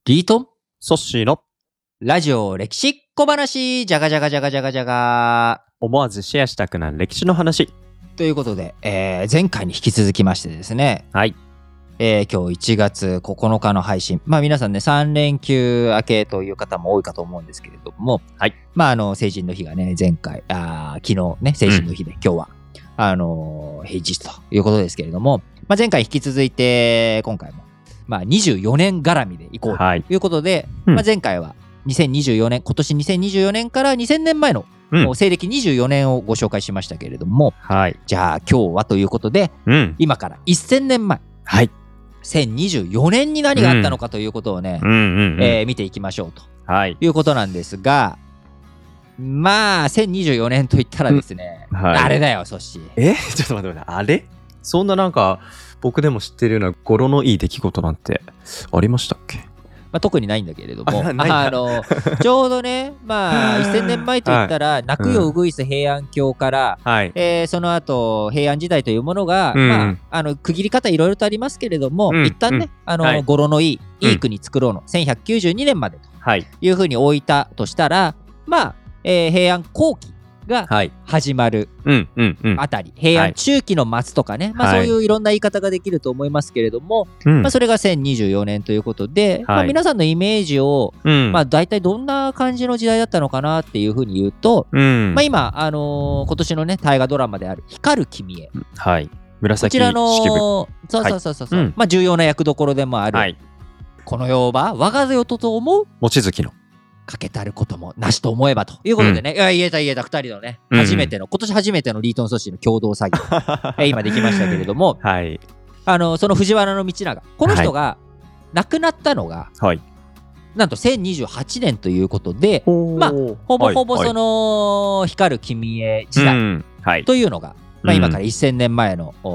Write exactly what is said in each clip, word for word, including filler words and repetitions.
リートンソッシーのラジオ歴史小話じゃがじゃがじゃがじゃがじゃが思わずシェアしたくなる歴史の話ということで、えー、前回に引き続きましてですね、 はい、 えー、今日いちがつここのかの配信、まあ皆さんねさん連休明けという方も多いかと思うんですけれども、はい、まああの成人の日がね前回あ昨日ね成人の日で、うん、今日はあのー、平日ということですけれども、まあ、前回引き続いて今回もまあにじゅうよねん絡みでいこうということで、はい、まあ、前回はにせんにじゅうよねん今年にせんにじゅうよねんからにせんねんまえの、うん、西暦にじゅうよねんをご紹介しましたけれども、はい、じゃあ今日はということで、うん、今からせんねんまえ、はい、せんにじゅうよねんに何があったのかということをね、うんうんうんえー、見ていきましょうと、はい、いうことなんですが、まあせんにじゅうよねんといったらですね、うんはい、あれだよソッシー。 えちょっと待って待ってあれそんななんか僕でも知ってるような語呂のいい出来事なんてありましたっけ？ まあ、特にないんだけれども、ああのちょうどね、まあ、せんねんまえといったら、はい、泣くよウグイス平安京から、うんえー、その後平安時代というものが、うんまあ、あの区切り方いろいろとありますけれども、うん、一旦ね、うんあのはい、語呂のいい、いい国作ろうのせんひゃくきゅうじゅうにねんまでというふうに置いたとしたら、まあ、えー、平安後期が始まるあたり、平安中期の末とかね、まあ、そういういろんな言い方ができると思いますけれども、はいまあ、それがせんにじゅうよねんということで、はいまあ、皆さんのイメージを、うんまあ、大体どんな感じの時代だったのかなっていうふうに言うと、うんまあ、今、あのー、今年のね大河ドラマである光る君へ、はい、 紫式部こちらのそうそうそうそう、はいうんまあ、重要な役どころでもある、はい、この世は我が世とと思う望月のかけたることもなしと思えばということでね、うん、いや言えた言えたふたりのね、うん、初めての今年初めてのリートン組織の共同作業え今できましたけれども、はい、あのその藤原道長この人が亡くなったのが、はい、なんとせんにじゅうはちねんということで、まあほぼほぼその、はい、光る君へ時代、うんはい、というのが、まあ、今からせんねんまえの、うん、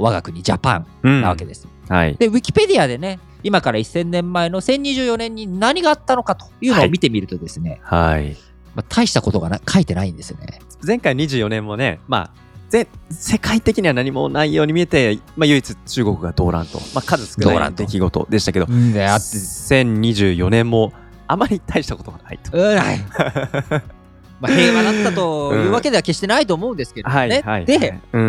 我が国ジャパンなわけです、うんはい、でウィキペディアでね今からせんねんまえのせんにじゅうよねんに何があったのかというのを見てみるとですね、はいはいまあ、大したことがな書いてないんですよね。 前回にじゅうよねんもね、まあ、ぜ世界的には何もないように見えて、まあ、唯一中国が動乱と、まあ、数少ない出来事でしたけど、せんにじゅうよねんもあまり大したことがないと。うないまあ平和だったというわけでは決してないと思うんですけどね、うんはいはい、で、うん、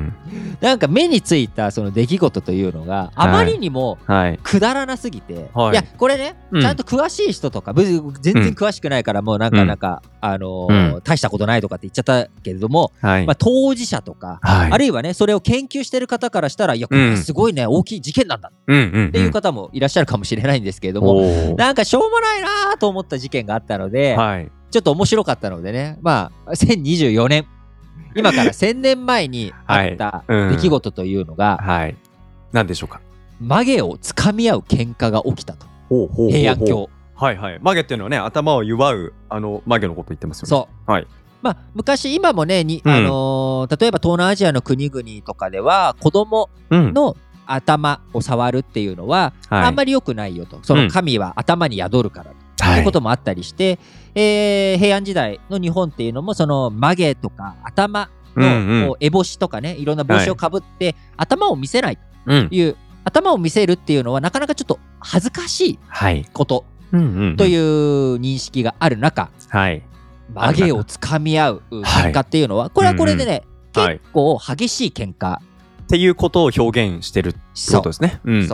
なんか目についたその出来事というのがあまりにもくだらなすぎて、はい、いやこれね、うん、ちゃんと詳しい人とか全然詳しくないからもうなんかなんか、うん、あのーうん、大したことないとかって言っちゃったけれども、はいまあ、当事者とか、はい、あるいはねそれを研究してる方からしたらいやこれすごいね、うん、大きい事件なんだっていう方もいらっしゃるかもしれないんですけれども、うん、なんかしょうもないなと思った事件があったので、はいちょっと面白かったのでね、まあ、せんにじゅうよねん、今からせんねんまえにあった出来事というのが、はいはい、 何でしょうか。 曲げをつかみ合う喧嘩が起きたと。ほうほうほうほう平安京。 はいはい。曲げっていうのはね、頭を祝うあの曲げのこと言ってますよね。 そう。はい。まあ、昔今もねに、うんあのー、例えば東南アジアの国々とかでは子供の頭を触るっていうのは、うん、あんまり良くないよと。その神は頭に宿るからと。ということもあったりして、えー、平安時代の日本っていうのもその曲げとか頭の烏帽子とかねいろんな帽子をかぶって、はい、頭を見せないという、うん、頭を見せるっていうのはなかなかちょっと恥ずかしいことという認識がある中、はい、曲げをつかみ合う喧嘩っていうのはこれはこれでね、うんうん、結構激しい喧嘩っていうことを表現してるってことですね。うんうんうん、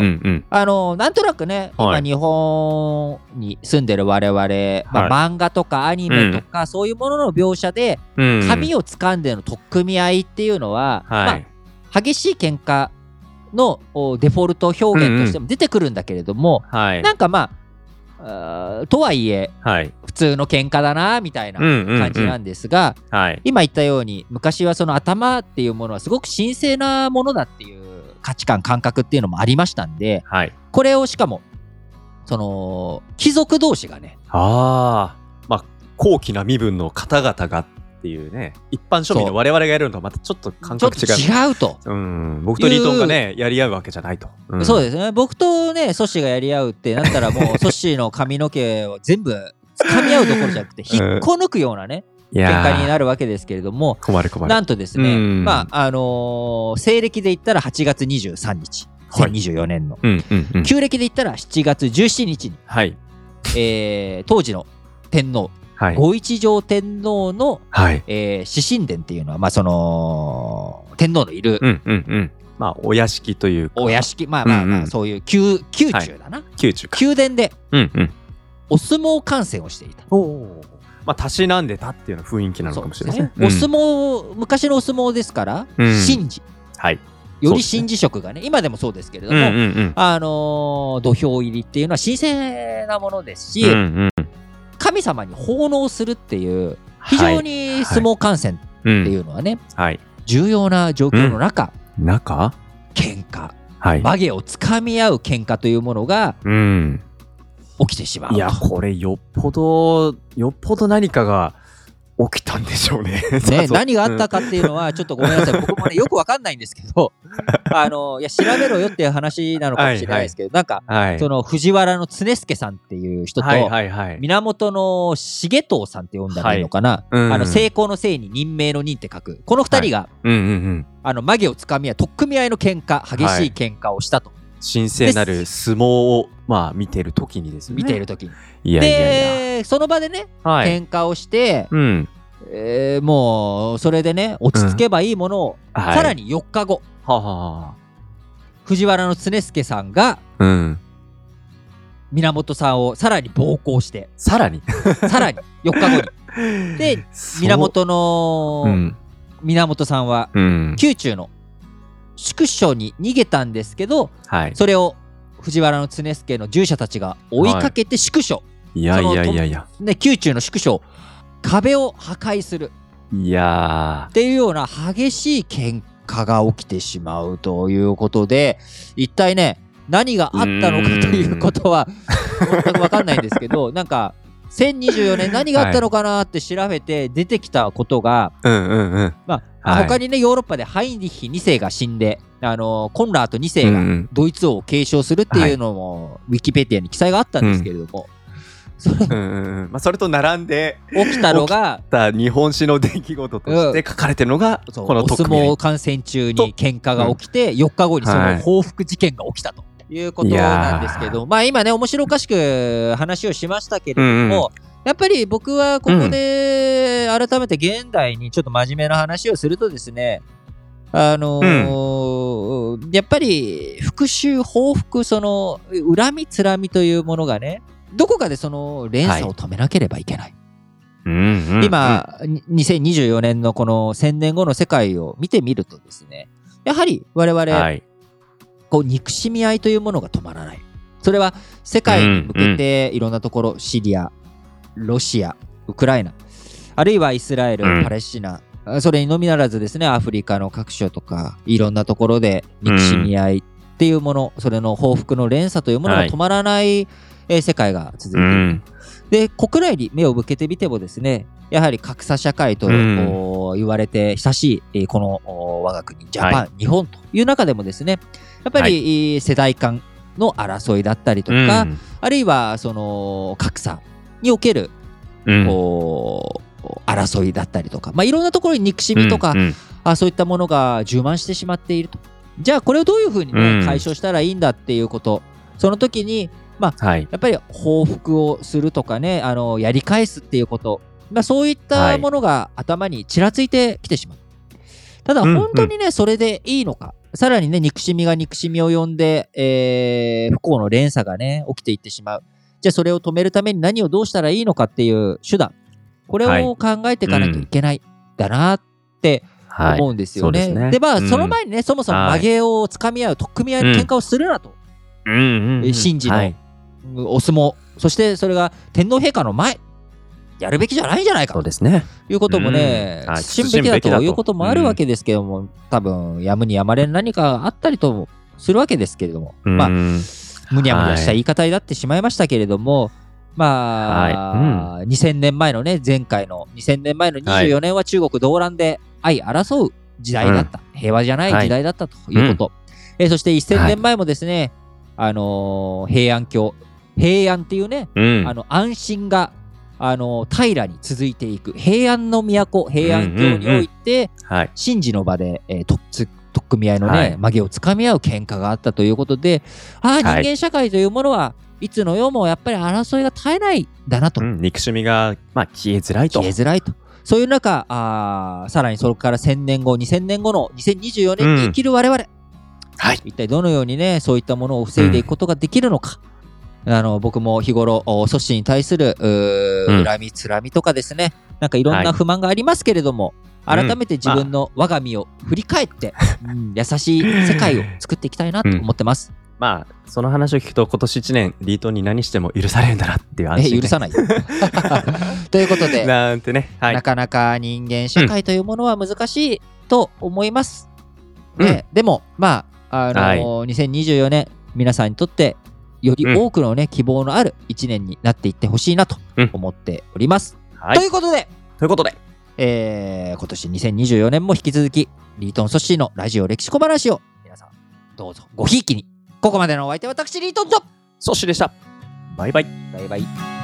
あのなんとなくね、はい、今日本に住んでる我々、まあはい、漫画とかアニメとか、うん、そういうものの描写で、うん、髪を掴んでの取っ組み合いっていうのは、はいまあ、激しい喧嘩のデフォルト表現としても出てくるんだけれども、うんうん、なんかまああとはいえ、はい、普通の喧嘩だなみたいな感じなんですが、うんうんうんはい、今言ったように昔はその頭っていうものはすごく神聖なものだっていう価値観感覚っていうのもありましたんで、はい、これをしかもその貴族同士がねあまあ高貴な身分の方々がっていうね一般庶民の我々がやるのとはまたちょっと感覚違うちょっと違うと、 うん、僕とリートンがねやり合うわけじゃないと、 うん、そうですね僕とねソッシーがやり合うってなったらもうソッシーの髪の毛を全部掴み合うどころじゃなくて引っこ抜くようなね、うん、喧嘩になるわけですけれども困る困るなんとですね、うん、まああのー、西暦で言ったらはちがつにじゅうさんにちせんにじゅうよねんの、 うんうんうん、 旧暦で言ったらしちがつじゅうしちにちに、 はいえー、当時の天皇、はい、ご一条天皇の、はいえー、至神殿っていうのは、まあ、その天皇のいる、 うんうんうん、まあ、お屋敷というかお屋敷、まあまあまあ、うんうん、そういう宮宮中だな、はい、 宮中か宮殿で、 うんうん、 お相撲観戦をしていた。 おまあ、たしなんでたっていうの雰囲気なのかもしれないですね。 うん、お相撲、昔のお相撲ですから、うん、神事、 はい、 より神事色がね、今でもそうですけれども、うんうんうん、あのー、土俵入りっていうのは神聖なものですし、うんうん、神様に奉納するっていう非常に相撲観戦っていうのはね、はいはい、重要な状況の中、 うん、中喧嘩、はい、曲げをつかみ合う喧嘩というものが、うん起きてしまう。 いやこれよっぽどよっぽど何かが起きたんでしょうね。 ね何があったかっていうのはちょっとごめんなさい僕もねよくわかんないんですけどあのいや調べろよっていう話なのかもしれないですけど、はいはい、なんか、はい、その藤原の常助さんっていう人と、はいはいはい、源の重藤さんって呼んだらいいのかな、はいうん、あの成功のせいに任命の任って書くこの二人が、はいうんうんうん、あの曲げをつかみ合い取っ組み合いの喧嘩激しい喧嘩をしたと。はい神聖なる相撲をまあ見てる時にですね。 見てる時に。 いやいやいや。 でその場でね、はい、喧嘩をして、うんえー、もうそれでね落ち着けばいいものを、うん、さらによっかご、はい、はは藤原の常助さんが、うん、源さんをさらに暴行してさらにさらによっかごにで源の、うん、源さんは、うん、宮中の宿所に逃げたんですけど、はい、それを藤原の常助の従者たちが追いかけて宿所、はい、 いやいやいやいや、 ね、宮中の宿所壁を破壊するいやっていうような激しい喧嘩が起きてしまうということで一体ね何があったのかということは全く分かんないんですけどなんかせんにじゅうよねん何があったのかなって調べて出てきたことが、はいうんうんうんまあ、他にねヨーロッパでハインリッヒにせいが死んで、あのコンラートにせいがドイツ王を継承するっていうのも、ウィキペディアに記載があったんですけれども、 うん、そ, れうんうんまあ、それと並んで起きたのが起きた日本史の出来事として書かれてるのが、 うん、このお相撲観戦中に喧嘩が起きて、うん、よっかごにその報復事件が起きたということなんですけど、まあ今ね面白おかしく話をしましたけれども、うんうんやっぱり僕はここで改めて現代にちょっと真面目な話をするとですね、あのーうん、やっぱり復讐報復その恨みつらみというものがねどこかでその連鎖を止めなければいけない、はい、今にせんにじゅうよねんのこのせんねんごの世界を見てみるとですねやはり我々、はい、こう憎しみ合いというものが止まらない。それは世界に向けていろんなところシリアロシア、ウクライナ、あるいはイスラエル、うん、パレスチナ、それにのみならずですね、アフリカの各所とか、いろんなところで憎しみ合いっていうもの、うん、それの報復の連鎖というものが止まらない、はいえー、世界が続いている、うん。で、国内に目を向けてみてもですね、やはり格差社会と、うん、言われて久しい、この我が国、ジャパン、はい、日本という中でもですね、やっぱり、はい、世代間の争いだったりとか、うん、あるいはその格差、における、うん、こう争いだったりとか、まあ、いろんなところに憎しみとか、うんうん、あそういったものが充満してしまっていると。じゃあこれをどういうふうに、ねうん、解消したらいいんだっていうこと、その時に、まあはい、やっぱり報復をするとかねあのやり返すっていうこと、まあ、そういったものが頭にちらついてきてしまう。ただ本当にね、うんうん、それでいいのか、さらにね憎しみが憎しみを呼んで、えー、不幸の連鎖がね起きていってしまう。じゃあそれを止めるために何をどうしたらいいのかっていう手段、これを考えていかなきゃいけないだなって思うんですよね。はい、で, ねでまあ、うん、その前にねそもそも曲げをつかみ合う、取っ組み合いの喧嘩をするなと、うん、神事の、はい、お相撲、そしてそれが天皇陛下の前やるべきじゃないんじゃないかということもね、慎むべきだということもあるわけですけども、多分やむにやまれん何かあったりとするわけですけれども、まあむにゃむにゃした言い方になってしまいましたけれども、はい、まあ、はいうん、にせんねんまえのね前回のにせんねんまえのにじゅうよねんは中国動乱で相争う時代だった、うん、平和じゃない時代だったということ、はいえー、そしてせんねんまえもですね、はいあのー、平安京平安っていうね、うん、あの安心が、あのー、平に続いていく平安の都平安京において、うんうんうんはい、神事の場で、えー、とつ取っ組み合いのね、 はい、 曲げをつかみ合う喧嘩があったということで、ああ、人間社会というものはいつの世もやっぱり争いが絶えないんだなと、 うん、憎しみが、まあ、消えづらいと消えづらいと、そういう中、あさらにそれからせんねんごにせんねんごのにせんにじゅうよねんに生きる我々、うん、 はい、 一体どのようにねそういったものを防いでいくことができるのか、うん、あの僕も日頃組織に対する、うん、恨みつらみとかですね、なんかいろんな不満がありますけれども、はい、改めて自分の我が身を振り返って、うん、優しい世界を作っていきたいなと思ってます、うん、 まあその話を聞くと今年いちねんリートンに何しても許されるんだなっていう安心、 ね、許さないということでなんてね、はい、 なかなか人間社会というものは難しいと思います、うんね、でもまあ、あのーはい、にせんにじゅうよねん皆さんにとってより多くのね、うん、希望のあるいちねんになっていってほしいなと思っております、うんはい、ということでということで、 えー、今年にせんにじゅうよねんも引き続きリートンソッシーのラジオ歴史小話を皆さんどうぞごひいきに。ここまでのお相手は私リートンとソッシーでした。バイバイ。 バイバイ。